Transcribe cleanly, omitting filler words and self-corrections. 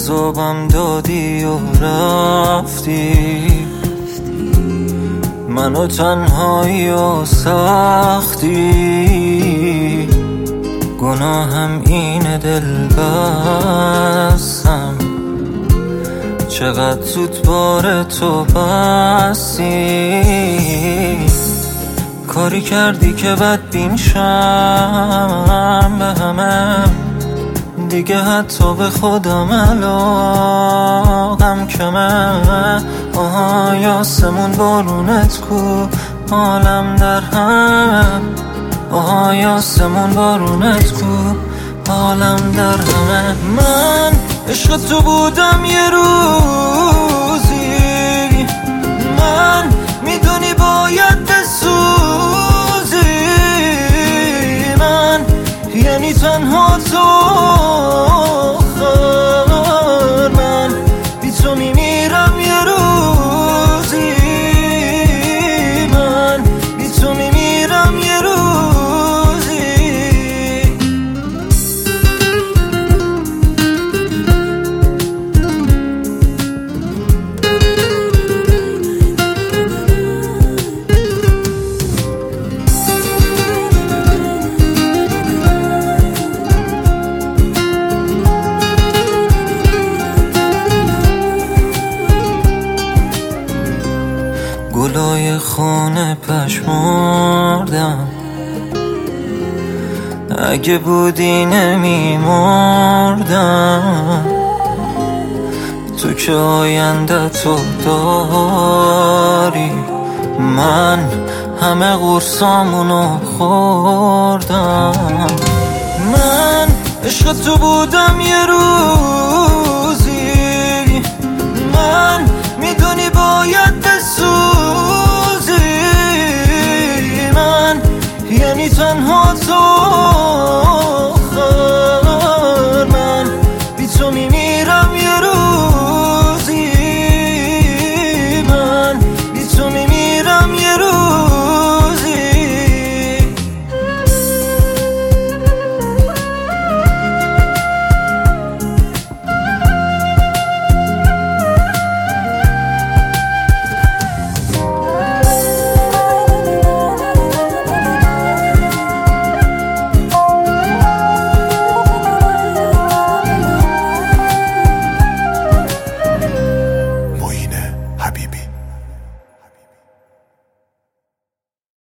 عذابم دادی و رفتی، منو تنهایی و سختی. گناهم اینه دل بستم، چقدر زود بار تو بستی. کاری کردی که بدبین شم به همه، دیگه حتی به خودم علاقم کمه. آهای آسمون بارونت کو، حالم در هم. آهای آسمون بارونت کو، حالم در همه. من عشق تو بودم یه روزی، من میدونی باید بسوزی. من یعنی تنها تو، من بی تو میمیرم یه روزی، من بی تو میمیرم یه روزی. گلای خونه پشمردم، اگه بودی نمیمردم. تو که آینده تو داری، من همه قرصامونو خوردم. من عشق تو بودم یه روز،